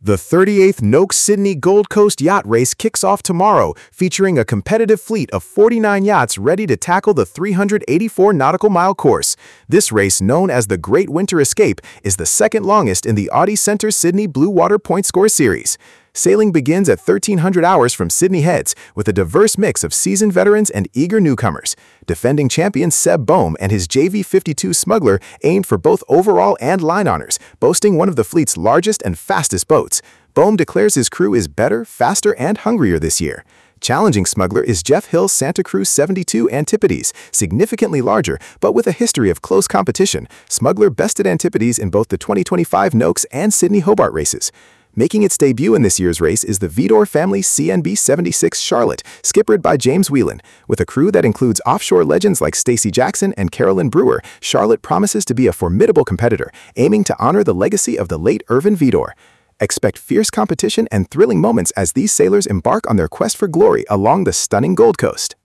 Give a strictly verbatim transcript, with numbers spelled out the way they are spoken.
The thirty-eighth Noakes Sydney Gold Coast Yacht Race kicks off tomorrow, featuring a competitive fleet of forty-nine yachts ready to tackle the three hundred eighty-four nautical mile course. This race, known as the Great Winter Escape, is the second longest in the Audi Centre Sydney Blue Water Point Score Series. Sailing begins at thirteen hundred hours from Sydney Heads, with a diverse mix of seasoned veterans and eager newcomers. Defending champion Seb Bohm and his J V fifty-two Smuggler aimed for both overall and line honors, boasting one of the fleet's largest and fastest boats. Bohm declares his crew is better, faster, and hungrier this year. Challenging Smuggler is Jeff Hill's Santa Cruz seventy-two Antipodes, significantly larger, but with a history of close competition. Smuggler bested Antipodes in both the twenty twenty-five Noakes and Sydney Hobart races. Making its debut in this year's race is the Vidor family C N B seventy-six Charlotte, skippered by James Whelan. With a crew that includes offshore legends like Stacey Jackson and Carolyn Brewer, Charlotte promises to be a formidable competitor, aiming to honor the legacy of the late Irvin Vidor. Expect fierce competition and thrilling moments as these sailors embark on their quest for glory along the stunning Gold Coast.